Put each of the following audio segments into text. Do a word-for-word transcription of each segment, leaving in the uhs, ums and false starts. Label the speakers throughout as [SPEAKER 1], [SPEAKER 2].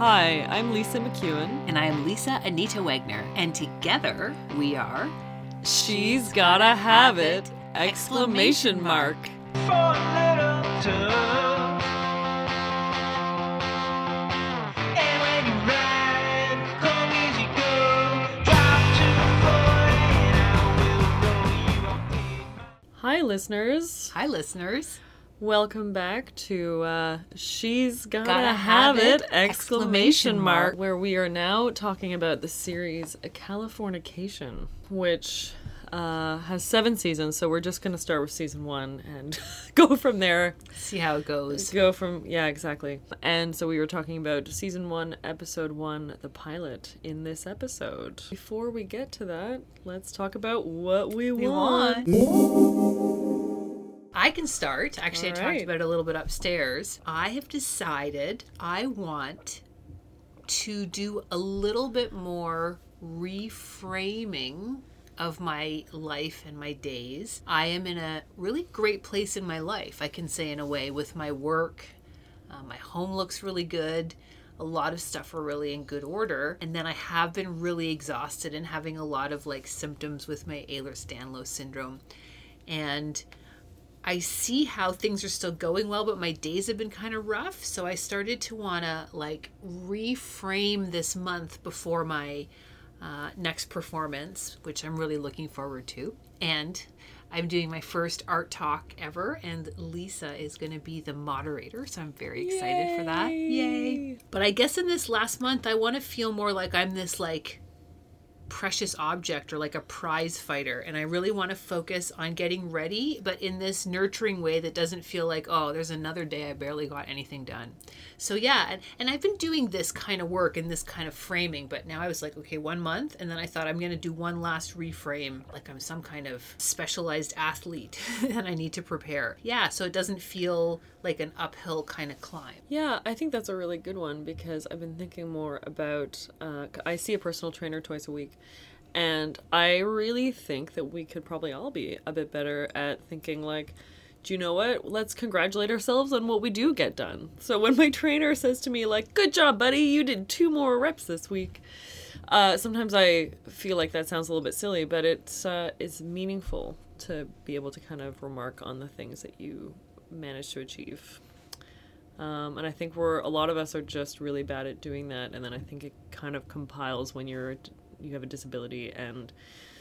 [SPEAKER 1] Hi, I'm Lisa McEwen.
[SPEAKER 2] And I am Lisa Anita Wagner. And together we are...
[SPEAKER 1] She's Gotta Have It! Exclamation mark.
[SPEAKER 3] For a little time. And when you ride, come easy go. Drop to the floor and I will roll you up.
[SPEAKER 1] Hi, listeners.
[SPEAKER 2] Hi, listeners.
[SPEAKER 1] Welcome back to uh, She's Gotta,
[SPEAKER 2] Gotta
[SPEAKER 1] Have,
[SPEAKER 2] Have
[SPEAKER 1] It!
[SPEAKER 2] It!
[SPEAKER 1] Exclamation
[SPEAKER 2] Exclamation
[SPEAKER 1] mark.
[SPEAKER 2] mark.
[SPEAKER 1] Where we are now talking about the series Californication, which uh, has seven seasons. So we're just going to start with season one and go from there.
[SPEAKER 2] See how it goes.
[SPEAKER 1] Go from, yeah, exactly. And so we were talking about season one, episode one, the pilot, in this episode. Before we get to that, let's talk about what we,
[SPEAKER 2] We
[SPEAKER 1] want.
[SPEAKER 2] want. I can start. Actually,
[SPEAKER 1] All
[SPEAKER 2] I
[SPEAKER 1] right.
[SPEAKER 2] talked about it a little bit upstairs. I have decided I want to do a little bit more reframing of my life and my days. I am in a really great place in my life, I can say, in a way, with my work. Uh, my home looks really good. A lot of stuff are really in good order. And then I have been really exhausted and having a lot of like symptoms with my Ehlers-Danlos syndrome. And I see how things are still going well, but my days have been kind of rough. So I started to want to like reframe this month before my uh, next performance, which I'm really looking forward to. And I'm doing my first art talk ever, and Lisa is going to be the moderator. So I'm very excited for that. Yay. But I guess in this last month, I want to feel more like I'm this like precious object or like a prize fighter, and I really want to focus on getting ready, but in this nurturing way that doesn't feel like, oh, there's another day I barely got anything done. So yeah, and, and I've been doing this kind of work and this kind of framing, but now I was like, okay, one month, and then I thought I'm going to do one last reframe, like I'm some kind of specialized athlete and I need to prepare. Yeah, so it doesn't feel like an uphill kind of climb.
[SPEAKER 1] Yeah, I think that's a really good one because I've been thinking more about, uh, I see a personal trainer twice a week, and I really think that we could probably all be a bit better at thinking like, do you know what? Let's congratulate ourselves on what we do get done. So when my trainer says to me like, good job, buddy, you did two more reps this week. Uh, sometimes I feel like that sounds a little bit silly, but it's, uh, it's meaningful to be able to kind of remark on the things that you managed to achieve. Um, and I think we're, a lot of us are just really bad at doing that. And then I think it kind of compiles when you're, you have a disability and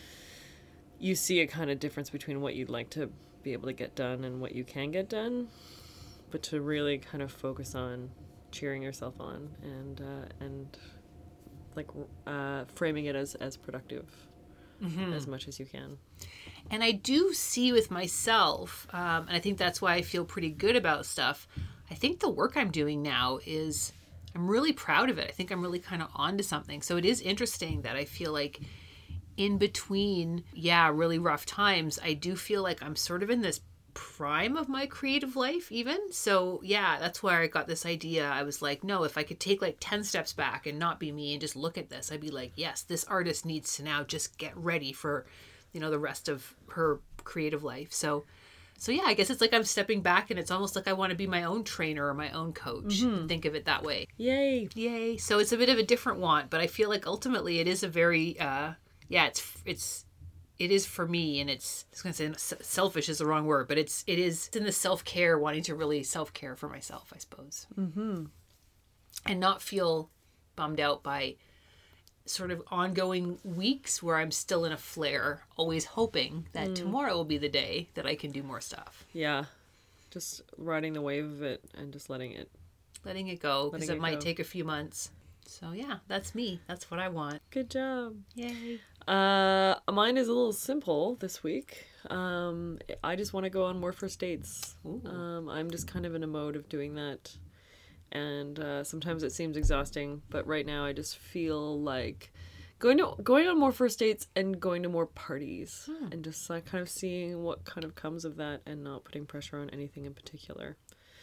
[SPEAKER 1] you see a kind of difference between what you'd like to be able to get done and what you can get done, but to really kind of focus on cheering yourself on and, uh, and like, uh, framing it as, as productive mm-hmm. as much as you can.
[SPEAKER 2] And I do see with myself, um, and I think that's why I feel pretty good about stuff. I think the work I'm doing now is, I'm really proud of it. I think I'm really kind of onto something. So it is interesting that I feel like in between, yeah, really rough times, I do feel like I'm sort of in this prime of my creative life even. So yeah, that's where I got this idea. I was like, no, if I could take like ten steps back and not be me and just look at this, I'd be like, yes, this artist needs to now just get ready for, you know, the rest of her creative life. So, so yeah, I guess it's like I'm stepping back and it's almost like I want to be my own trainer or my own coach. Mm-hmm. Think of it that way.
[SPEAKER 1] Yay.
[SPEAKER 2] Yay. So it's a bit of a different want, but I feel like ultimately it is a very, uh, yeah, it's, it's, it is for me, and it's, I was going to say selfish is the wrong word, but it's, it is in the self-care, wanting to really self-care for myself, I suppose. Mm-hmm. And not feel bummed out by sort of ongoing weeks where I'm still in a flare, always hoping that mm. tomorrow will be the day that I can do more stuff.
[SPEAKER 1] Yeah. Just riding the wave of it and just letting it.
[SPEAKER 2] Letting it go, because it, it might
[SPEAKER 1] go.
[SPEAKER 2] take a few months. So yeah, that's me. That's what I want.
[SPEAKER 1] Good job.
[SPEAKER 2] Yay.
[SPEAKER 1] Uh, mine is a little simple this week. Um, I just want to go on more first dates. Ooh. Um, I'm just kind of in a mode of doing that. And uh, sometimes it seems exhausting, but right now I just feel like going to going on more first dates and going to more parties hmm. and just like kind of seeing what kind of comes of that and not putting pressure on anything in particular.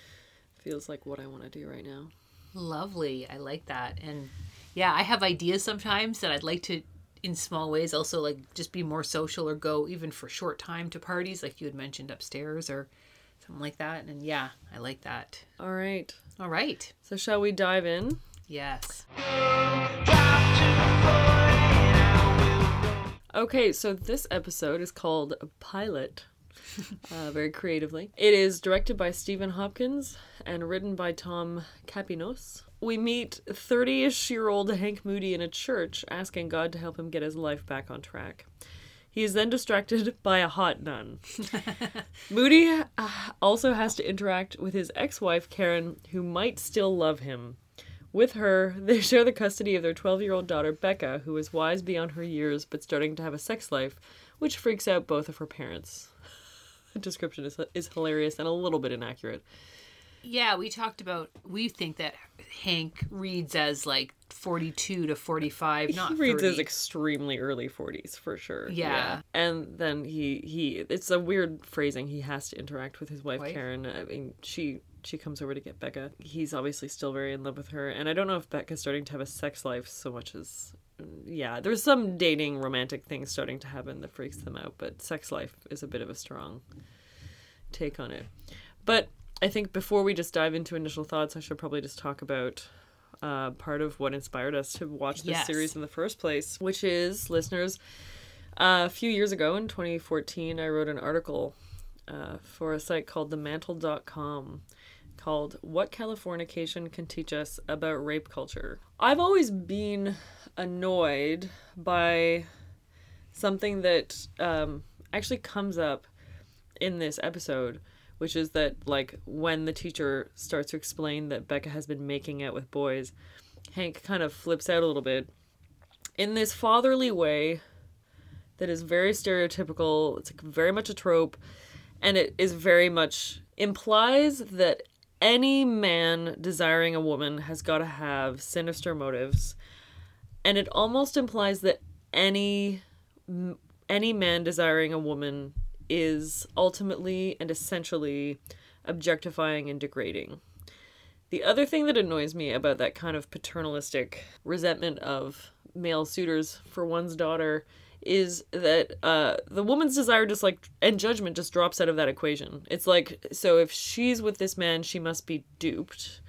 [SPEAKER 1] Feels like what I want to do right now.
[SPEAKER 2] Lovely. I like that. And yeah, I have ideas sometimes that I'd like to, in small ways, also like just be more social or go even for short time to parties like you had mentioned upstairs or something like that. And yeah, I like that.
[SPEAKER 1] All right.
[SPEAKER 2] All right.
[SPEAKER 1] So shall we dive in?
[SPEAKER 2] Yes.
[SPEAKER 1] Okay, so this episode is called Pilot, uh, very creatively. It is directed by Stephen Hopkins and written by Tom Capinos. We meet thirty-ish-year-old Hank Moody in a church asking God to help him get his life back on track. He is then distracted by a hot nun. Moody uh, also has to interact with his ex-wife, Karen, who might still love him. With her, they share the custody of their twelve-year-old daughter, Becca, who is wise beyond her years but starting to have a sex life, which freaks out both of her parents. The description is, is hilarious and a little bit inaccurate.
[SPEAKER 2] Yeah, we talked about, we think that Hank reads as like forty-two to forty-five, not
[SPEAKER 1] He reads
[SPEAKER 2] thirty.
[SPEAKER 1] his extremely early forties, for sure.
[SPEAKER 2] Yeah.
[SPEAKER 1] And then he, he, it's a weird phrasing. He has to interact with his wife,
[SPEAKER 2] Wife?
[SPEAKER 1] Karen. I mean, she, she comes over to get Becca. He's obviously still very in love with her. And I don't know if Becca's starting to have a sex life so much as, yeah, there's some dating romantic things starting to happen that freaks them out. But sex life is a bit of a strong take on it. But I think before we just dive into initial thoughts, I should probably just talk about uh, part of what inspired us to watch this
[SPEAKER 2] Yes.
[SPEAKER 1] series in the first place, which is, listeners, uh, a few years ago in twenty fourteen, I wrote an article uh, for a site called the mantle dot com called What Californication Can Teach Us About Rape Culture. I've always been annoyed by something that um, actually comes up in this episode, which is that, like, when the teacher starts to explain that Becca has been making out with boys, Hank kind of flips out a little bit in this fatherly way that is very stereotypical. It's like very much a trope, and it is very much implies that any man desiring a woman has got to have sinister motives, and it almost implies that any any man desiring a woman is ultimately and essentially objectifying and degrading. The other thing that annoys me about that kind of paternalistic resentment of male suitors for one's daughter is that uh, the woman's desire just like and judgment just drops out of that equation. It's like, so if she's with this man, she must be duped,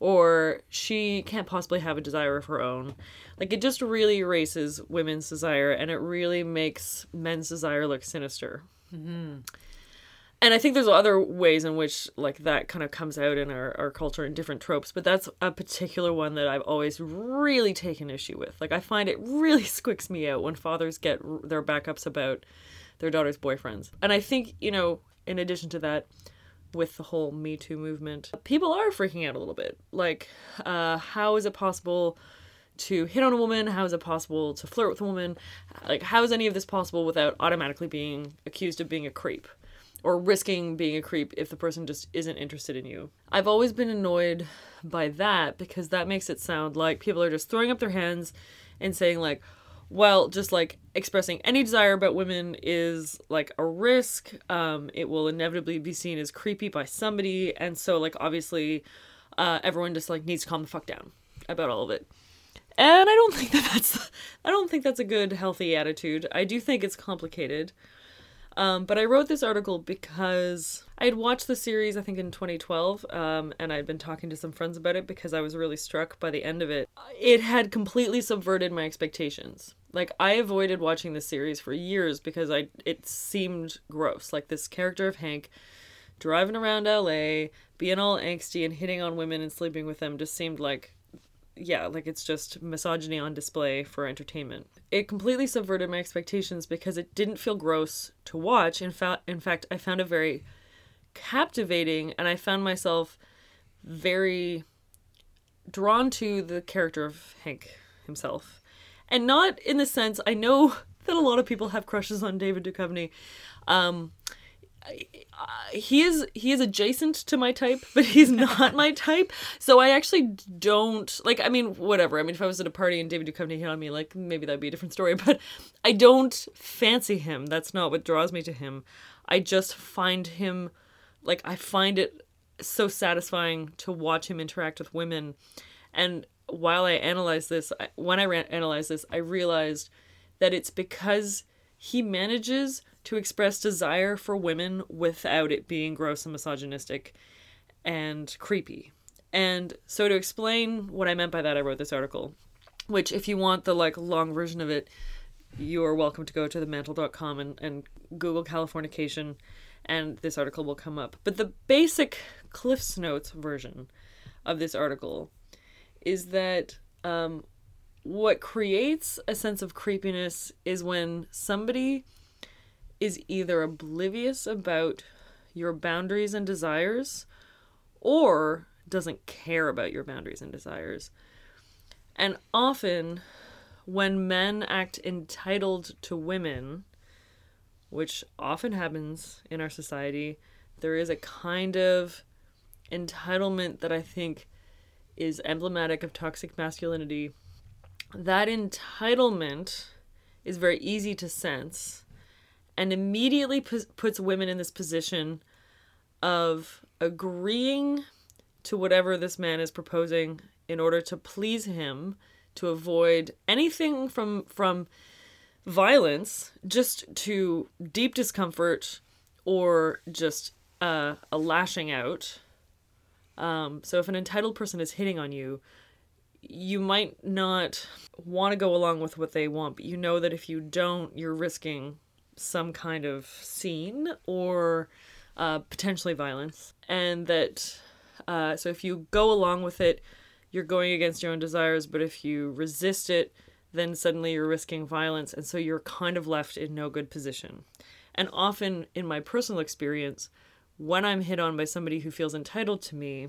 [SPEAKER 1] or she can't possibly have a desire of her own. Like, it just really erases women's desire, and it really makes men's desire look sinister. Mm-hmm. And I think there's other ways in which, like, that kind of comes out in our, our culture in different tropes, but that's a particular one that I've always really taken issue with. Like, I find it really squicks me out when fathers get r- their backups about their daughter's boyfriends. And I think, you know, in addition to that, with the whole Me Too movement, people are freaking out a little bit. Like, uh, how is it possible to hit on a woman? How is it possible to flirt with a woman? Like, how is any of this possible without automatically being accused of being a creep? Or risking being a creep if the person just isn't interested in you. I've always been annoyed by that because that makes it sound like people are just throwing up their hands and saying, like, well, just like expressing any desire about women is like a risk. Um, it will inevitably be seen as creepy by somebody. And so, like, obviously, uh, everyone just like needs to calm the fuck down about all of it. And I don't think that that's, I don't think that's a good, healthy attitude. I do think it's complicated. Um, but I wrote this article because I had watched the series, I think, in twenty twelve, um, and I'd been talking to some friends about it because I was really struck by the end of it. It had completely subverted my expectations. Like, I avoided watching this series for years because I it seemed gross. Like, this character of Hank driving around L A, being all angsty and hitting on women and sleeping with them just seemed like, yeah, like it's just misogyny on display for entertainment. It completely subverted my expectations because it didn't feel gross to watch. In fact, in fact, I found it very captivating, and I found myself very drawn to the character of Hank himself. And not in the sense, I know that a lot of people have crushes on David Duchovny. Um, he is he is adjacent to my type, but he's not my type. So I actually don't, like, I mean, whatever. I mean, if I was at a party and David Duchovny hit on me, like, maybe that'd be a different story. But I don't fancy him. That's not what draws me to him. I just find him, like, I find it so satisfying to watch him interact with women. And while I analyze this, I, when I ran, analyze this, I realized that it's because he manages to express desire for women without it being gross and misogynistic and creepy. And so to explain what I meant by that, I wrote this article, which if you want the like long version of it, you are welcome to go to the mantle dot com and, and Google Californication, and this article will come up. But the basic Cliff's Notes version of this article is that um, what creates a sense of creepiness is when somebody is either oblivious about your boundaries and desires or doesn't care about your boundaries and desires. And often when men act entitled to women, which often happens in our society, there is a kind of entitlement that I think is emblematic of toxic masculinity. That entitlement is very easy to sense and immediately p- puts women in this position of agreeing to whatever this man is proposing in order to please him, to avoid anything from from violence, just to deep discomfort or just uh, a lashing out. Um, so if an entitled person is hitting on you, you might not want to go along with what they want, but you know that if you don't, you're risking some kind of scene or uh, potentially violence. And that, uh, so if you go along with it, you're going against your own desires, but if you resist it, then suddenly you're risking violence, and so you're kind of left in no good position. And often, in my personal experience, when I'm hit on by somebody who feels entitled to me,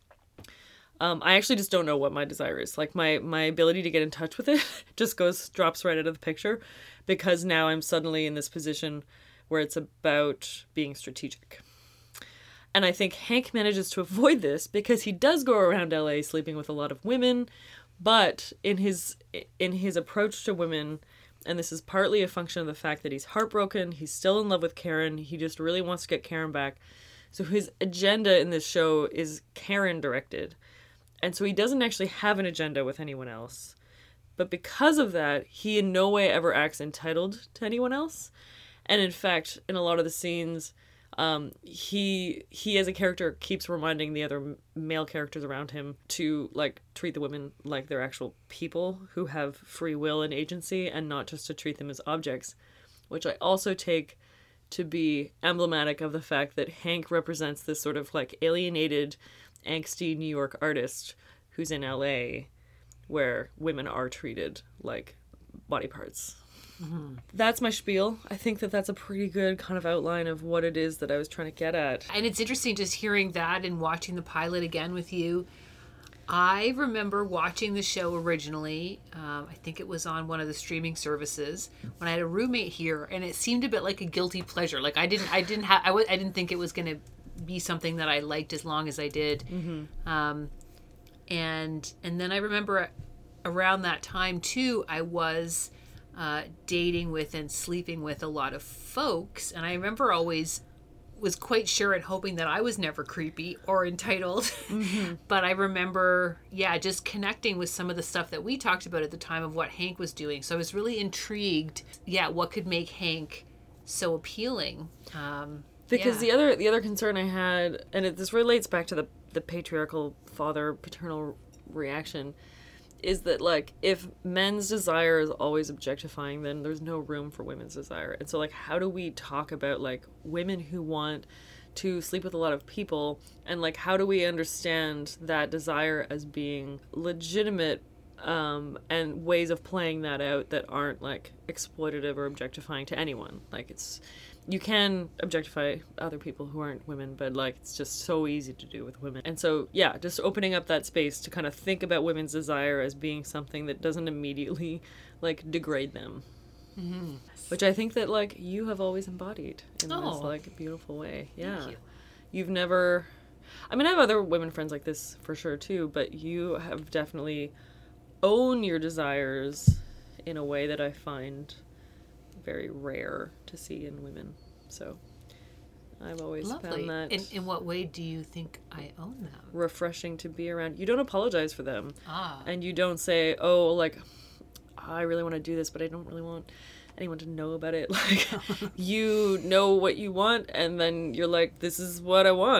[SPEAKER 1] um, I actually just don't know what my desire is. Like, my, my ability to get in touch with it just goes, drops right out of the picture, because now I'm suddenly in this position where it's about being strategic. And I think Hank manages to avoid this because he does go around L A sleeping with a lot of women, but in his in his approach to women, and this is partly a function of the fact that he's heartbroken, he's still in love with Karen, he just really wants to get Karen back. So his agenda in this show is Karen directed. And so he doesn't actually have an agenda with anyone else. But because of that, he in no way ever acts entitled to anyone else. And in fact, in a lot of the scenes, Um, he he as a character keeps reminding the other male characters around him to like treat the women like they're actual people who have free will and agency, and not just to treat them as objects, which I also take to be emblematic of the fact that Hank represents this sort of like alienated, angsty New York artist who's in L A, where women are treated like body parts. Mm-hmm. That's my spiel. I think that that's a pretty good kind of outline of what it is that I was trying to get at.
[SPEAKER 2] And it's interesting just hearing that and watching the pilot again with you. I remember watching the show originally. Um, I think it was on one of the streaming services when I had a roommate here, and it seemed a bit like a guilty pleasure. Like I didn't, I didn't have, I, w- I didn't think it was going to be something that I liked as long as I did. Mm-hmm. Um, and and then I remember around that time too, I was uh, dating with and sleeping with a lot of folks, and I remember always was quite sure and hoping that I was never creepy or entitled. Mm-hmm. But I remember, yeah, just connecting with some of the stuff that we talked about at the time of what Hank was doing. So I was really intrigued, yeah, what could make Hank so appealing. Um,
[SPEAKER 1] because
[SPEAKER 2] yeah.
[SPEAKER 1] the other the other concern I had, and it, this relates back to the, the patriarchal father paternal reaction, is that, like, if men's desire is always objectifying, then there's no room for women's desire. And so, like, how do we talk about, like, women who want to sleep with a lot of people, and, like, how do we understand that desire as being legitimate, um, and ways of playing that out that aren't, like, exploitative or objectifying to anyone? Like, it's... You can objectify other people who aren't women, but, like, it's just so easy to do with women. And so, yeah, just opening up that space to kind of think about women's desire as being something that doesn't immediately, like, degrade them. Mm-hmm. Which I think that, like, you have always embodied in
[SPEAKER 2] oh.
[SPEAKER 1] this, like, beautiful way. Yeah.
[SPEAKER 2] Thank you.
[SPEAKER 1] You've never... I mean, I have other women friends like this, for sure, too, but you have definitely owned your desires in a way that I find... very rare to see in women. So I've always
[SPEAKER 2] Lovely.
[SPEAKER 1] found that
[SPEAKER 2] in, in what way do you think I own them?
[SPEAKER 1] refreshing to be around. You don't apologize for them.
[SPEAKER 2] Ah.
[SPEAKER 1] And you don't say, oh, like, I really want to do this, but I don't really want anyone to know about it. Like, you know what you want, and then you're like, this is what I want.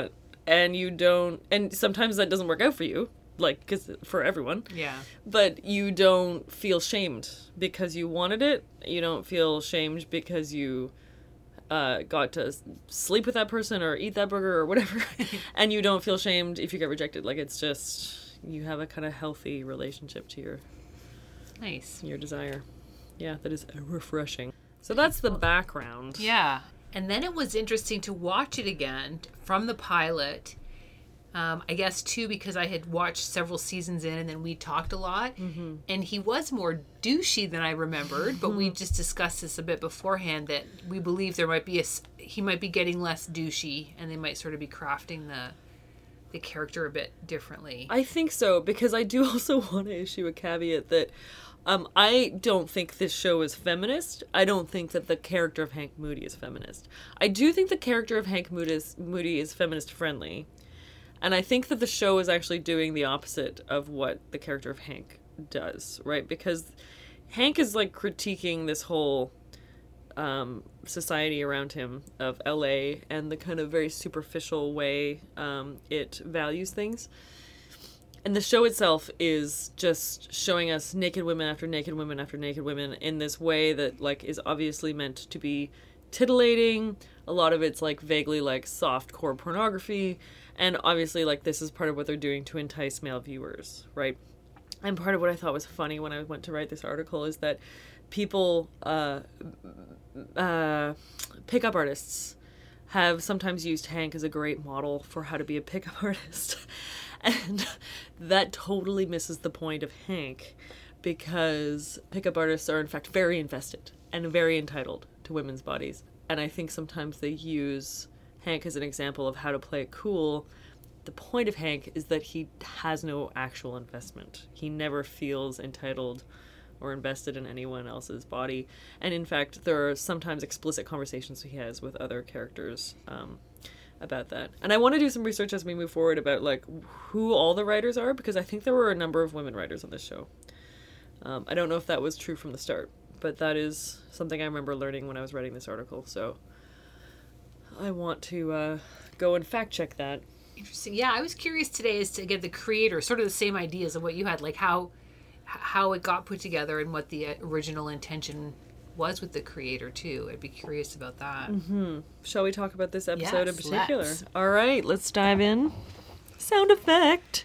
[SPEAKER 1] and you don't, and sometimes that doesn't work out for you, like, cause for everyone.
[SPEAKER 2] Yeah.
[SPEAKER 1] But you don't feel shamed because you wanted it. You don't feel shamed because you uh, got to s- sleep with that person or eat that burger or whatever. And you don't feel shamed if you get rejected. Like, it's just, you have a kind of healthy relationship to your
[SPEAKER 2] Nice.
[SPEAKER 1] your desire. Yeah, that is refreshing. So that's the background.
[SPEAKER 2] Yeah. And then it was interesting to watch it again from the pilot. Um, I guess, too, because I had watched several seasons in and then we talked a lot. Mm-hmm. And he was more douchey than I remembered, but we just discussed this a bit beforehand that we believe there might be a, s- he might be getting less douchey and they might sort of be crafting the the character a bit differently.
[SPEAKER 1] I think so, because I do also want to issue a caveat that um, I don't think this show is feminist. I don't think that the character of Hank Moody is feminist. I do think the character of Hank Moody is, Moody is feminist friendly. And I think that the show is actually doing the opposite of what the character of Hank does, right? Because Hank is like critiquing this whole um, society around him of L A and the kind of very superficial way um, it values things. And the show itself is just showing us naked women after naked women after naked women in this way that like is obviously meant to be titillating. A lot of it's like vaguely like soft core pornography. And obviously like this is part of what they're doing to entice male viewers, right? And part of what I thought was funny when I went to write this article is that people, uh, uh, pickup artists have sometimes used Hank as a great model for how to be a pickup artist. And that totally misses the point of Hank, because pickup artists are in fact very invested and very entitled to women's bodies. And I think sometimes they use Hank as an example of how to play it cool. The point of Hank is that he has no actual investment. He never feels entitled or invested in anyone else's body. And in fact, there are sometimes explicit conversations he has with other characters um, about that. And I want to do some research as we move forward about like who all the writers are, because I think there were a number of women writers on this show. Um, I don't know if that was true from the start, but that is something I remember learning when I was writing this article. So I want to uh, go and fact check that.
[SPEAKER 2] Interesting. Yeah, I was curious today as to get the creator, sort of the same ideas of what you had, like how how it got put together and what the original intention was with the creator too. I'd be curious about that.
[SPEAKER 1] Mm-hmm. Shall we talk about this episode in
[SPEAKER 2] Yes,
[SPEAKER 1] particular?
[SPEAKER 2] let's.
[SPEAKER 1] All right, let's dive in. Sound effect.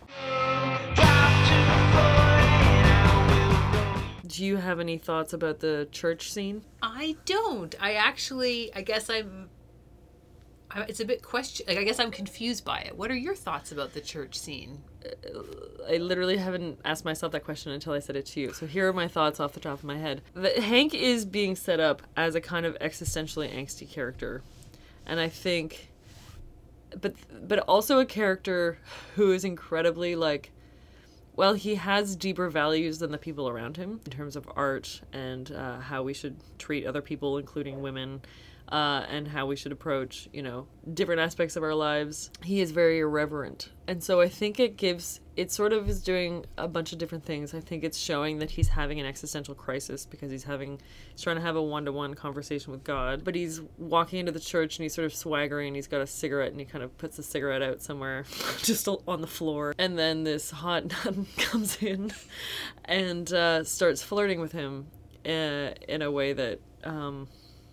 [SPEAKER 1] Do you have any thoughts about the church scene?
[SPEAKER 2] I don't. I actually, I guess I'm. I- It's a bit question. Like, I guess I'm confused by it. What are your thoughts about the church scene?
[SPEAKER 1] I literally haven't asked myself that question until I said it to you. So here are my thoughts off the top of my head. The, Hank is being set up as a kind of existentially angsty character. And I think but but also a character who is incredibly like, well, he has deeper values than the people around him in terms of art and uh, how we should treat other people, including women. Uh, and how we should approach, you know, different aspects of our lives. He is very irreverent. And so I think it gives, it sort of is doing a bunch of different things. I think it's showing that he's having an existential crisis because he's having, he's trying to have a one-to-one conversation with God. But he's walking into the church and he's sort of swaggering and he's got a cigarette and he kind of puts the cigarette out somewhere just on the floor. And then this hot nun comes in and uh, starts flirting with him uh, in a way that... Um,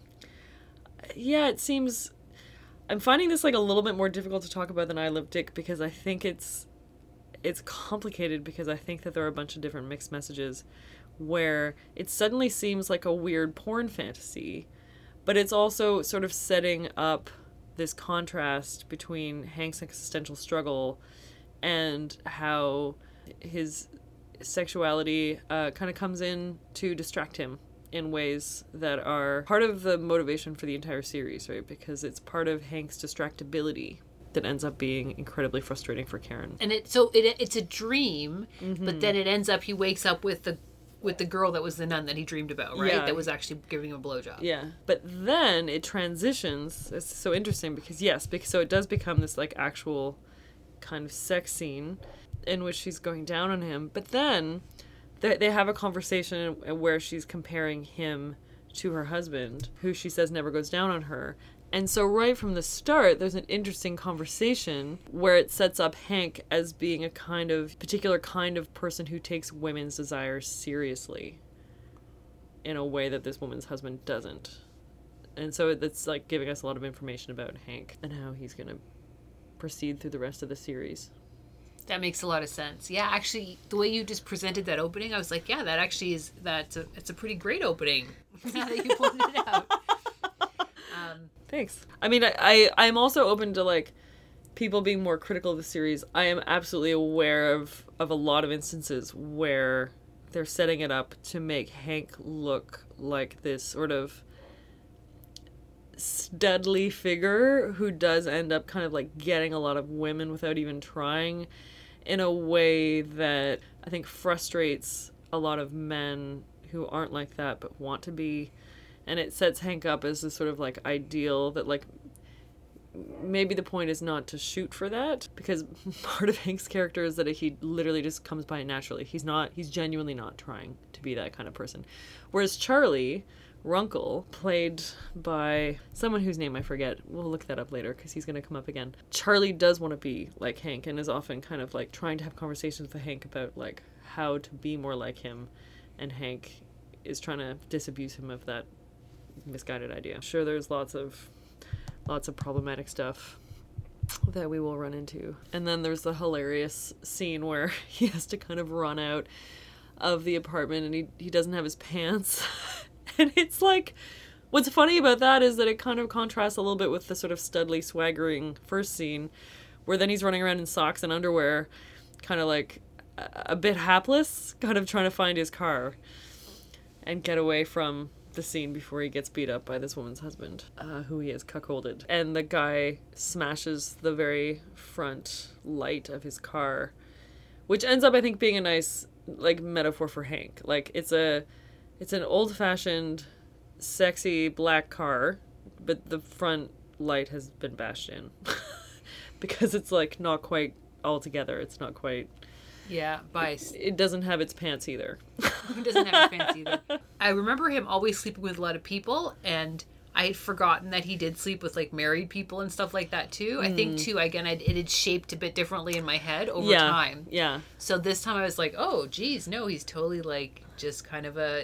[SPEAKER 1] yeah, it seems... I'm finding this like a little bit more difficult to talk about than I Love Dick, because I think it's it's complicated, because I think that there are a bunch of different mixed messages where it suddenly seems like a weird porn fantasy, but it's also sort of setting up this contrast between Hank's existential struggle and how his sexuality uh, kind of comes in to distract him in ways that are part of the motivation for the entire series, right? Because it's part of Hank's distractibility that ends up being incredibly frustrating for Karen.
[SPEAKER 2] And it so it it's a dream,
[SPEAKER 1] Mm-hmm.
[SPEAKER 2] but then it ends up he wakes up with the with the girl that was the nun that he dreamed about, right?
[SPEAKER 1] Yeah.
[SPEAKER 2] That was actually giving him a blowjob.
[SPEAKER 1] Yeah. But then it transitions. It's so interesting because, yes, because, so it does become this like actual kind of sex scene in which she's going down on him. But then they, they have a conversation where she's comparing him to her husband, who she says never goes down on her. And so right from the start, there's an interesting conversation where it sets up Hank as being a kind of particular kind of person who takes women's desires seriously in a way that this woman's husband doesn't. And so it's like giving us a lot of information about Hank and how he's going to proceed through the rest of the series.
[SPEAKER 2] That makes a lot of sense. Yeah, actually, the way you just presented that opening, I was like, yeah, that actually is, that's a, it's a pretty great opening now that you pointed it out. Um,
[SPEAKER 1] Thanks. I mean, I, I, I'm also open to, like, people being more critical of the series. I am absolutely aware of, of a lot of instances where they're setting it up to make Hank look like this sort of studly figure who does end up kind of, like, getting a lot of women without even trying in a way that I think frustrates a lot of men who aren't like that but want to be. And it sets Hank up as this sort of, like, ideal that, like, maybe the point is not to shoot for that, because part of Hank's character is that he literally just comes by it naturally. He's not, he's genuinely not trying to be that kind of person. Whereas Charlie Runkle, played by someone whose name I forget, we'll look that up later because he's going to come up again. Charlie does want to be like Hank and is often kind of, like, trying to have conversations with Hank about, like, how to be more like him. And Hank is trying to disabuse him of that misguided idea. I'm sure there's lots of lots of problematic stuff that we will run into. And then there's the hilarious scene where he has to kind of run out of the apartment and he, he doesn't have his pants. And it's like, what's funny about that is that it kind of contrasts a little bit with the sort of studly swaggering first scene where then he's running around in socks and underwear, kind of like a, a bit hapless, kind of trying to find his car and get away from the scene before he gets beat up by this woman's husband, uh, who he has cuckolded. And the guy smashes the very front light of his car, which ends up, I think, being a nice, like, metaphor for Hank. Like, it's a, it's an old-fashioned, sexy black car, but the front light has been bashed in. Because it's, like, not quite all together. It's not quite...
[SPEAKER 2] Yeah, by...
[SPEAKER 1] It, it doesn't have its pants either.
[SPEAKER 2] He doesn't have his pants either. I remember him always sleeping with a lot of people, and I had forgotten that he did sleep with, like, married people and stuff like that, too. Mm. I think, too, again, I'd, it had shaped a bit differently in my head over
[SPEAKER 1] yeah,
[SPEAKER 2] time.
[SPEAKER 1] Yeah.
[SPEAKER 2] So this time I was like, oh, geez, no, he's totally, like, just kind of a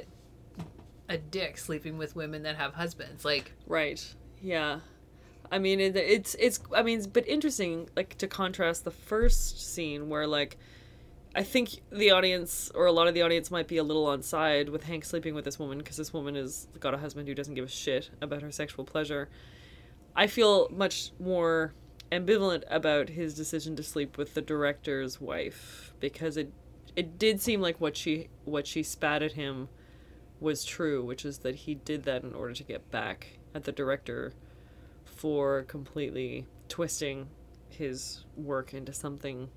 [SPEAKER 2] a dick sleeping with women that have husbands. Like...
[SPEAKER 1] Right. Yeah. I mean, it, it's, it's, I mean, but interesting, like, to contrast the first scene where, like, I think the audience, or a lot of the audience, might be a little on side with Hank sleeping with this woman because this woman has got a husband who doesn't give a shit about her sexual pleasure. I feel much more ambivalent about his decision to sleep with the director's wife because it it did seem like what she what she spat at him was true, which is that he did that in order to get back at the director for completely twisting his work into something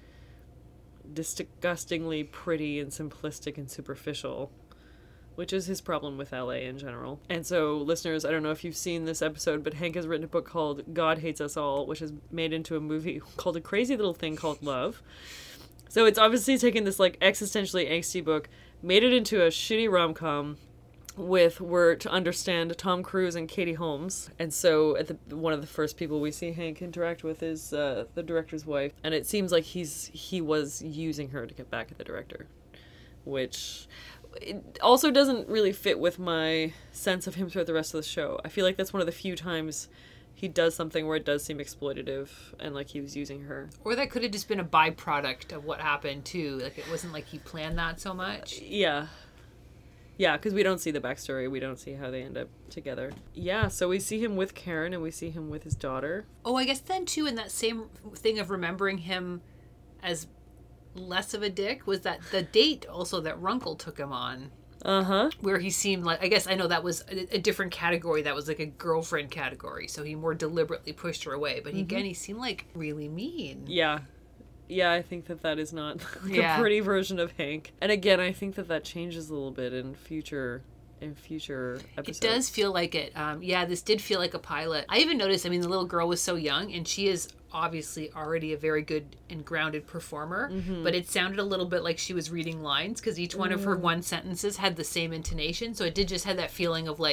[SPEAKER 1] disgustingly pretty and simplistic and superficial, which is his problem with L A in general. And so, listeners, I don't know if you've seen this episode, but Hank has written a book called God Hates Us All, which is made into a movie called A Crazy Little Thing Called Love. So it's obviously taken this, like, existentially angsty book, made it into a shitty rom-com with, we're to understand, Tom Cruise and Katie Holmes. And so at the, one of the first people we see Hank interact with is uh, the director's wife. And it seems like he's he was using her to get back at the director, which it also doesn't really fit with my sense of him throughout the rest of the show. I feel like that's one of the few times he does something where it does seem exploitative and like he was using her.
[SPEAKER 2] Or that could have just been a byproduct of what happened, too. Like, it wasn't like he planned that so much.
[SPEAKER 1] Yeah. Yeah, because we don't see the backstory. We don't see how they end up together. Yeah, so we see him with Karen and we see him with his daughter.
[SPEAKER 2] Oh, I guess then, too, in that same thing of remembering him as less of a dick was that the date also that Runkle took him on.
[SPEAKER 1] Uh-huh.
[SPEAKER 2] Where he seemed like, I guess I know that was a, a different category. That was like a girlfriend category. So he more deliberately pushed her away. But mm-hmm. again, he seemed like really mean.
[SPEAKER 1] Yeah. Yeah, I think that that is not like
[SPEAKER 2] yeah.
[SPEAKER 1] a pretty version of Hank. And again, I think that that changes a little bit in future in future episodes.
[SPEAKER 2] It does feel like it. Um, yeah, this did feel like a pilot. I even noticed, I mean, the little girl was so young, and she is obviously already a very good and grounded performer, mm-hmm. but it sounded a little bit like she was reading lines, because each one mm. of her one sentences had the same intonation, so it did just have that feeling of, like,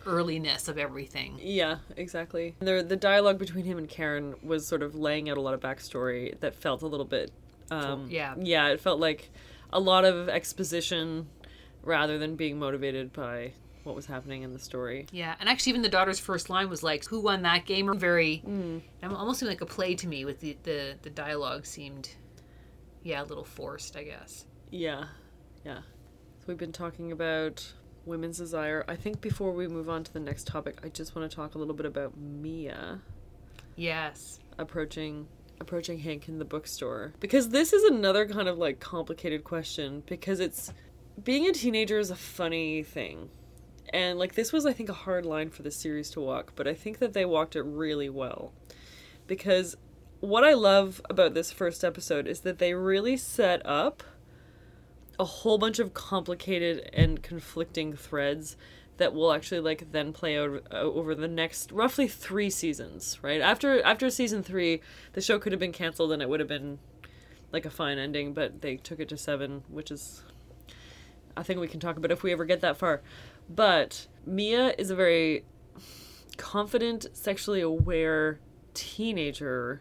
[SPEAKER 2] earliness of everything.
[SPEAKER 1] Yeah, exactly. The the dialogue between him and Karen was sort of laying out a lot of backstory that felt a little bit um
[SPEAKER 2] Yeah.
[SPEAKER 1] yeah, it felt like a lot of exposition rather than being motivated by what was happening in the story.
[SPEAKER 2] Yeah, and actually even the daughter's first line was like, who won that game? Or very, mm. almost seemed like a play to me with the, the, the dialogue seemed, yeah, a little forced, I guess.
[SPEAKER 1] Yeah, yeah. So we've been talking about women's desire. I think before we move on to the next topic, I just want to talk a little bit about Mia.
[SPEAKER 2] Yes.
[SPEAKER 1] Approaching approaching Hank in the bookstore. Because this is another kind of like complicated question, because it's, being a teenager is a funny thing. And, like, this was, I think, a hard line for the series to walk, but I think that they walked it really well. Because what I love about this first episode is that they really set up a whole bunch of complicated and conflicting threads that will actually, like, then play out over the next roughly three seasons, right? After after season three, the show could have been canceled and it would have been, like, a fine ending, but they took it to seven, which is, I think we can talk about if we ever get that far. But Mia is a very confident, sexually aware teenager,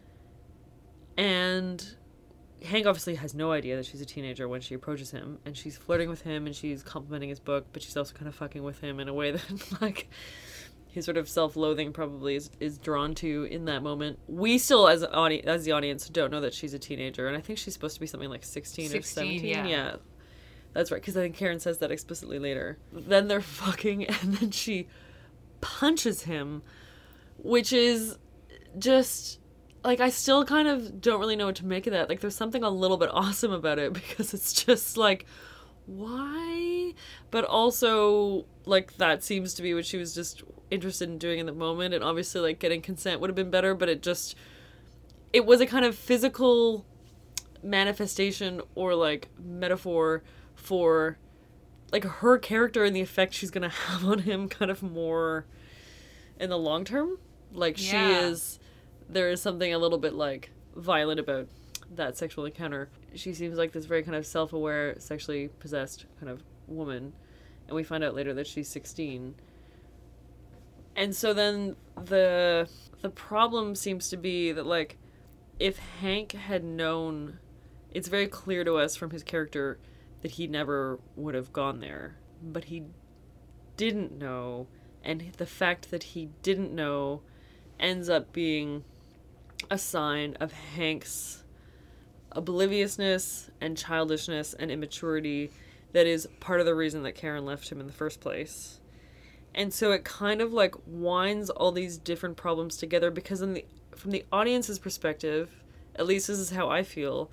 [SPEAKER 1] and Hank obviously has no idea that she's a teenager when she approaches him, and she's flirting with him, and she's complimenting his book, but she's also kind of fucking with him in a way that, like, his sort of self-loathing probably is, is drawn to in that moment. We still, as an audi- as the audience, don't know that she's a teenager, and I think she's supposed to be something like sixteen,
[SPEAKER 2] sixteen
[SPEAKER 1] or seventeen.
[SPEAKER 2] Yeah.
[SPEAKER 1] yeah. That's right, because I think Karen says that explicitly later. Then they're fucking, and then she punches him, which is just, like, I still kind of don't really know what to make of that. Like, there's something a little bit awesome about it, because it's just, like, why? But also, like, that seems to be what she was just interested in doing in the moment, and obviously, like, getting consent would have been better, but it just, it was a kind of physical manifestation or, like, metaphor for, like, her character and the effect she's gonna have on him kind of more in the long term. Like,
[SPEAKER 2] Yeah.
[SPEAKER 1] she is, there is something a little bit, like, violent about that sexual encounter. She seems like this very kind of self-aware, sexually possessed kind of woman, and we find out later that she's sixteen. And so then the the problem seems to be that, like, if Hank had known, it's very clear to us from his character that he never would have gone there. But he didn't know, and the fact that he didn't know ends up being a sign of Hank's obliviousness and childishness and immaturity that is part of the reason that Karen left him in the first place. And so it kind of, like, winds all these different problems together, because in the from the audience's perspective, at least this is how I feel,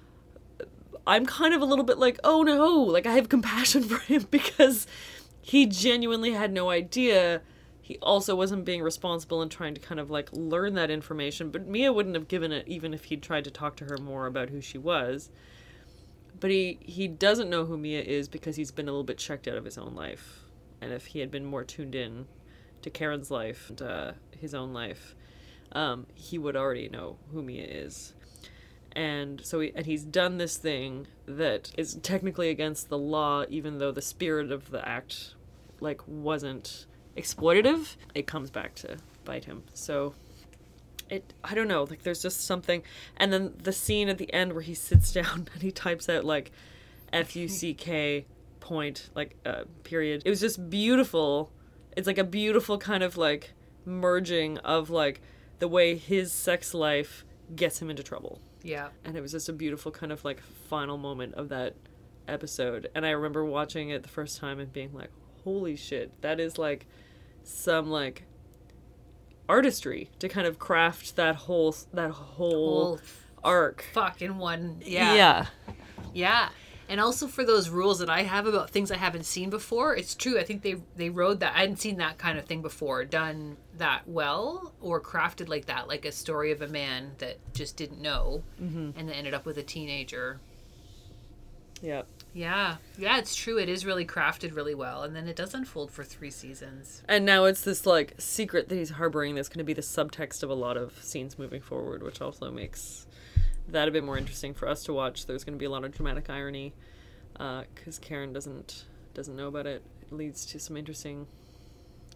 [SPEAKER 1] I'm kind of a little bit like, oh no, like, I have compassion for him, because he genuinely had no idea. He also wasn't being responsible and trying to kind of, like, learn that information, but Mia wouldn't have given it even if he'd tried to talk to her more about who she was. But he, he doesn't know who Mia is because he's been a little bit checked out of his own life. And if he had been more tuned in to Karen's life and uh, his own life, um, he would already know who Mia is. And so he, and he's done this thing that is technically against the law, even though the spirit of the act, like, wasn't exploitative. It comes back to bite him. So it, I don't know, like, there's just something. And then the scene at the end where he sits down and he types out, like, F U C K point, like, uh, period. It was just beautiful. It's like a beautiful kind of, like, merging of, like, the way his sex life gets him into trouble.
[SPEAKER 2] Yeah.
[SPEAKER 1] And it was just a beautiful kind of, like, final moment of that episode. And I remember watching it the first time and being like, holy shit, that is, like, some, like, artistry to kind of craft that whole that whole,
[SPEAKER 2] Whole
[SPEAKER 1] arc.
[SPEAKER 2] Fucking one. Yeah.
[SPEAKER 1] Yeah.
[SPEAKER 2] Yeah. And also for those rules that I have about things I haven't seen before, it's true. I think they they rode that. I hadn't seen that kind of thing before, done that well or crafted like that, like a story of a man that just didn't know mm-hmm. and then ended up with a teenager.
[SPEAKER 1] Yeah.
[SPEAKER 2] Yeah. Yeah, it's true. It is really crafted really well. And then it does unfold for three seasons.
[SPEAKER 1] And now it's this, like, secret that he's harboring that's going to be the subtext of a lot of scenes moving forward, which also makes that a bit more interesting for us to watch. There's going to be a lot of dramatic irony because uh, Karen doesn't doesn't know about it. It leads to some interesting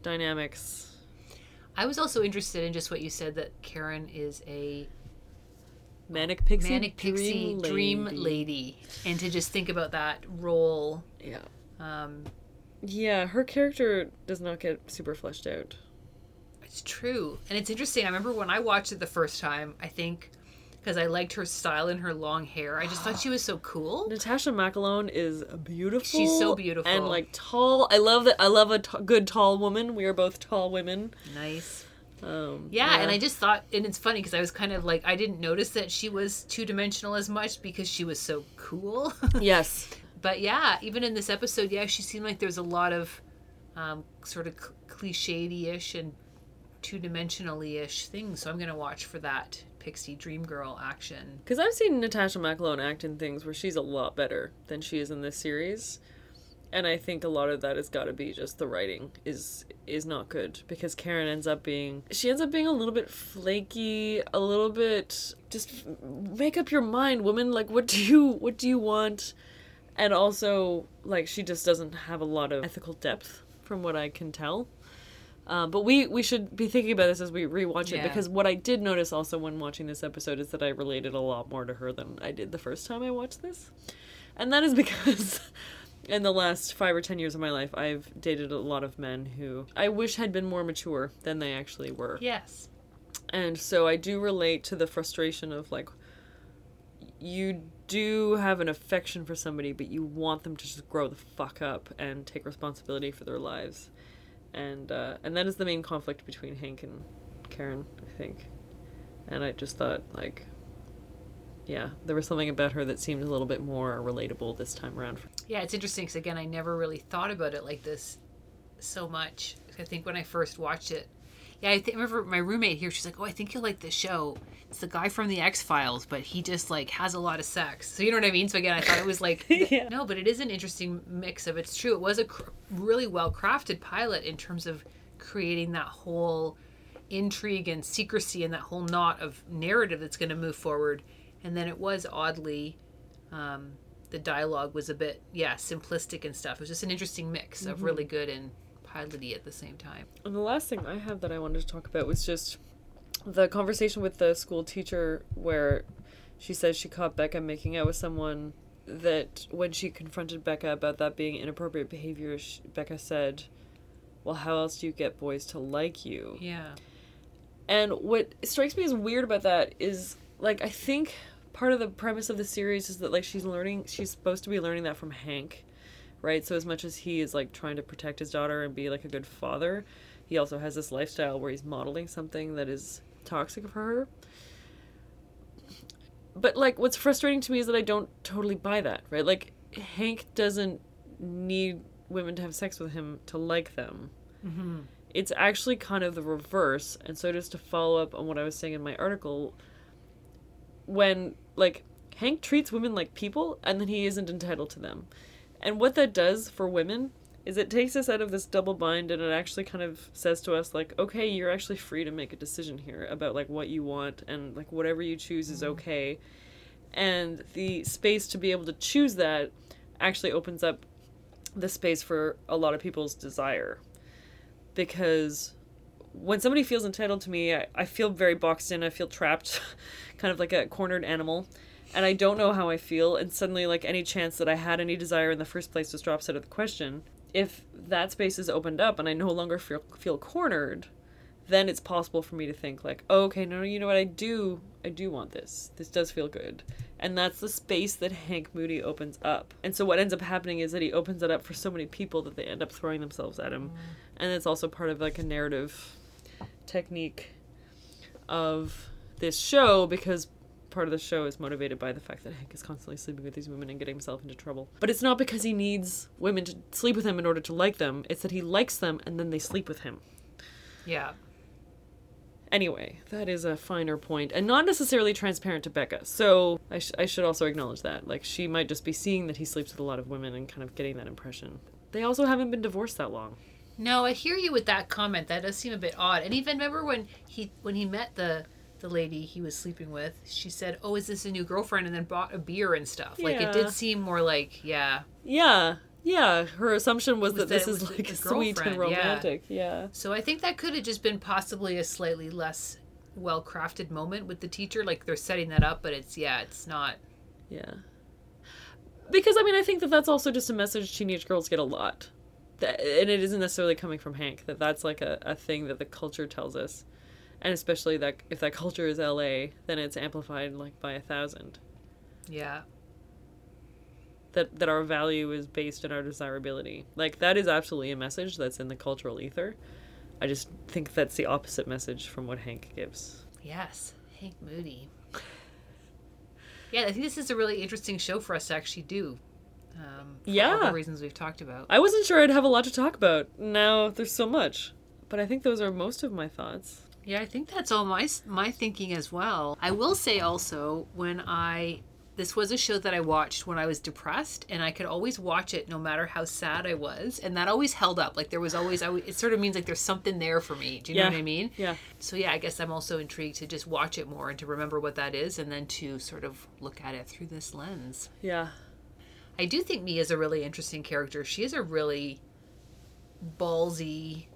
[SPEAKER 1] dynamics.
[SPEAKER 2] I was also interested in just what you said, that Karen is a
[SPEAKER 1] Manic pixie,
[SPEAKER 2] manic pixie
[SPEAKER 1] dream,
[SPEAKER 2] dream
[SPEAKER 1] lady.
[SPEAKER 2] lady. And to just think about that role.
[SPEAKER 1] Yeah.
[SPEAKER 2] Um,
[SPEAKER 1] Yeah, her character does not get super fleshed out.
[SPEAKER 2] it's true. And it's interesting. I remember when I watched it the first time, I think because I liked her style and her long hair. I just thought she was so cool.
[SPEAKER 1] Natasha McElhone is beautiful.
[SPEAKER 2] She's so beautiful.
[SPEAKER 1] And like tall. I love that. I love a t- good tall woman. We are both tall women.
[SPEAKER 2] Nice.
[SPEAKER 1] Um,
[SPEAKER 2] Yeah, and I just thought, and it's funny because I was kind of like, I didn't notice that she was two-dimensional as much because she was so cool.
[SPEAKER 1] Yes.
[SPEAKER 2] But yeah, even in this episode, yeah, she seemed like there's a lot of um, sort of cl- cliche-ish and two-dimensionally-ish things. So I'm going to watch for that Pixie Dream Girl action.
[SPEAKER 1] Because I've seen Natasha McElhone act in things where she's a lot better than she is in this series. And I think a lot of that has got to be just the writing is is not good, because Karen ends up being she ends up being a little bit flaky, a little bit just make up your mind, woman. Like, what do you what do you want? And also, like, she just doesn't have a lot of ethical depth from what I can tell. Um, but we, we should be thinking about this as we rewatch it,
[SPEAKER 2] Yeah.
[SPEAKER 1] because what I did notice also when watching this episode is that I related a lot more to her than I did the first time I watched this. And that is because in the last five or ten years of my life, I've dated a lot of men who I wish had been more mature than they actually were.
[SPEAKER 2] Yes.
[SPEAKER 1] And so I do relate to the frustration of, like, you do have an affection for somebody, but you want them to just grow the fuck up and take responsibility for their lives. And uh, and that is the main conflict between Hank and Karen, I think. And I just thought, like, yeah, there was something about her that seemed a little bit more relatable this time around.
[SPEAKER 2] Yeah, it's interesting because, again, I never really thought about it like this so much. I think when I first watched it, yeah, I think, remember my roommate here, she's like, oh, I think you'll like this show. It's the guy from the X-Files, but he just, like, has a lot of sex. So you know what I mean? So, again, I thought it was like,
[SPEAKER 1] Yeah.
[SPEAKER 2] no, but it is an interesting mix of, it's true. It was a cr- really well-crafted pilot in terms of creating that whole intrigue and secrecy and that whole knot of narrative that's going to move forward. And then it was oddly, um, the dialogue was a bit, yeah, simplistic and stuff. It was just an interesting mix of really good and piloty at the same time.
[SPEAKER 1] And the last thing I have that I wanted to talk about was just the conversation with the school teacher where she says she caught Becca making out with someone, that when she confronted Becca about that being inappropriate behavior, she, Becca said, well, how else do you get boys to like you?
[SPEAKER 2] Yeah.
[SPEAKER 1] And what strikes me as weird about that is, like, I think part of the premise of the series is that, like, she's learning, she's supposed to be learning that from Hank, right? So as much as he is, like, trying to protect his daughter and be, like, a good father, he also has this lifestyle where he's modeling something that is toxic for her. But, like, what's frustrating to me is that I don't totally buy that, right? Like, Hank doesn't need women to have sex with him to like them.
[SPEAKER 2] Mm-hmm.
[SPEAKER 1] It's actually kind of the reverse. And so just to follow up on what I was saying in my article, when, like, Hank treats women like people, and then he isn't entitled to them. And what that does for women is it takes us out of this double bind, and it actually kind of says to us, like, okay, you're actually free to make a decision here about, like, what you want, and, like, whatever you choose is okay. And the space to be able to choose that actually opens up the space for a lot of people's desire. Because when somebody feels entitled to me, I, I feel very boxed in, I feel trapped, kind of like a cornered animal. And I don't know how I feel, and suddenly, like, any chance that I had any desire in the first place just drops out of the question. If that space is opened up and I no longer feel feel cornered, then it's possible for me to think, like, oh, okay, no, you know what, I do, I do want this. This does feel good. And that's the space that Hank Moody opens up. And so what ends up happening is that he opens it up for so many people that they end up throwing themselves at him. Mm. And it's also part of, like, a narrative technique of this show, because part of the show is motivated by the fact that Hank is constantly sleeping with these women and getting himself into trouble. But it's not because he needs women to sleep with him in order to like them. It's that he likes them and then they sleep with him.
[SPEAKER 2] Yeah.
[SPEAKER 1] Anyway, that is a finer point, and not necessarily transparent to Becca. So I, sh- I should also acknowledge that. Like, she might just be seeing that he sleeps with a lot of women and kind of getting that impression. They also haven't been divorced that long.
[SPEAKER 2] No, I hear you with that comment. That does seem a bit odd. And even remember when he when he met the the lady he was sleeping with, she said, oh, is this a new girlfriend? And then bought a beer and stuff. Like,
[SPEAKER 1] Yeah.
[SPEAKER 2] it did seem more like, yeah.
[SPEAKER 1] Yeah. Yeah, her assumption was,
[SPEAKER 2] Was
[SPEAKER 1] that
[SPEAKER 2] that
[SPEAKER 1] this
[SPEAKER 2] it
[SPEAKER 1] is
[SPEAKER 2] was
[SPEAKER 1] like
[SPEAKER 2] the
[SPEAKER 1] sweet and
[SPEAKER 2] girlfriend, yeah.
[SPEAKER 1] romantic. Yeah.
[SPEAKER 2] So I think that could have just been possibly a slightly less well-crafted moment with the teacher. Like they're setting that up, but it's, yeah, it's not.
[SPEAKER 1] Yeah. Because, I mean, I think that that's also just a message teenage girls get a lot. That, and it isn't necessarily coming from Hank, that that's like a, a thing that the culture tells us. And especially that if that culture is L A, then it's amplified like by a thousand.
[SPEAKER 2] Yeah.
[SPEAKER 1] That that our value is based on our desirability. Like, that is absolutely a message that's in the cultural ether. I just think that's the opposite message from what Hank gives.
[SPEAKER 2] Yes. Hank Moody. Yeah, I think this is a really interesting show for us to actually do. Um, for
[SPEAKER 1] Yeah.
[SPEAKER 2] all the reasons we've talked about.
[SPEAKER 1] I wasn't sure I'd have a lot to talk about. Now there's so much. But I think those are most of my thoughts.
[SPEAKER 2] Yeah, I think that's all my my thinking as well. I will say also, when I this was a show that I watched when I was depressed, and I could always watch it no matter how sad I was, and that always held up. Like there was always, I, w- it sort of means like there's something there for me. Do you
[SPEAKER 1] Yeah.
[SPEAKER 2] know what I mean?
[SPEAKER 1] Yeah.
[SPEAKER 2] So yeah, I guess I'm also intrigued to just watch it more and to remember what that is, and then to sort of look at it through this lens.
[SPEAKER 1] Yeah.
[SPEAKER 2] I do think Mia's a really interesting character. She is a really ballsy,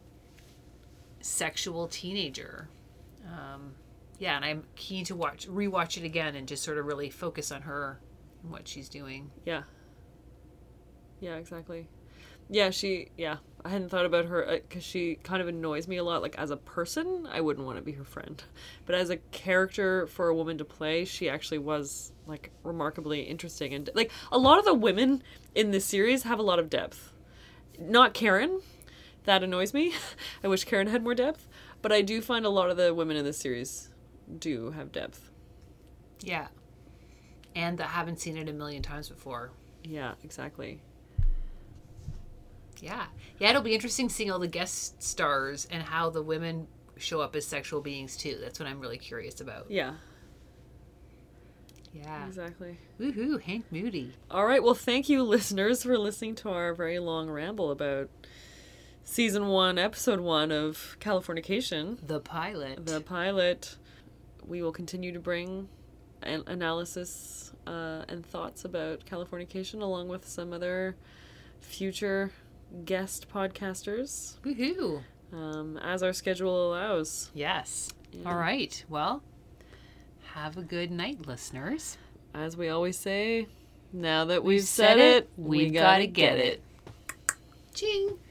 [SPEAKER 2] sexual teenager. Um, yeah, and I'm keen to watch, rewatch it again, and just sort of really focus on her and what she's doing.
[SPEAKER 1] Yeah. Yeah, exactly. Yeah, she, yeah. I hadn't thought about her because she kind of annoys me a lot. Like, as a person, I wouldn't want to be her friend. But as a character for a woman to play, she actually was, like, remarkably interesting. And, like, a lot of the women in this series have a lot of depth. Not Karen. That annoys me. I wish Karen had more depth. But I do find a lot of the women in this series do have depth.
[SPEAKER 2] Yeah. And that haven't seen it a million times before.
[SPEAKER 1] Yeah, exactly.
[SPEAKER 2] Yeah. Yeah, it'll be interesting seeing all the guest stars and how the women show up as sexual beings too. That's what I'm really curious about.
[SPEAKER 1] Yeah,
[SPEAKER 2] Yeah.
[SPEAKER 1] exactly.
[SPEAKER 2] Woohoo, Hank Moody.
[SPEAKER 1] All right. Well, thank you, listeners, for listening to our very long ramble about season one, episode one of Californication,
[SPEAKER 2] The pilot.
[SPEAKER 1] the pilot. We will continue to bring an analysis uh, and thoughts about Californication, along with some other future guest podcasters,
[SPEAKER 2] Woohoo.
[SPEAKER 1] um, as our schedule allows.
[SPEAKER 2] Yes.
[SPEAKER 1] Yeah.
[SPEAKER 2] All right. Well, have a good night, listeners.
[SPEAKER 1] As we always say, now that we've, said, it, we gotta get it.
[SPEAKER 2] Ching.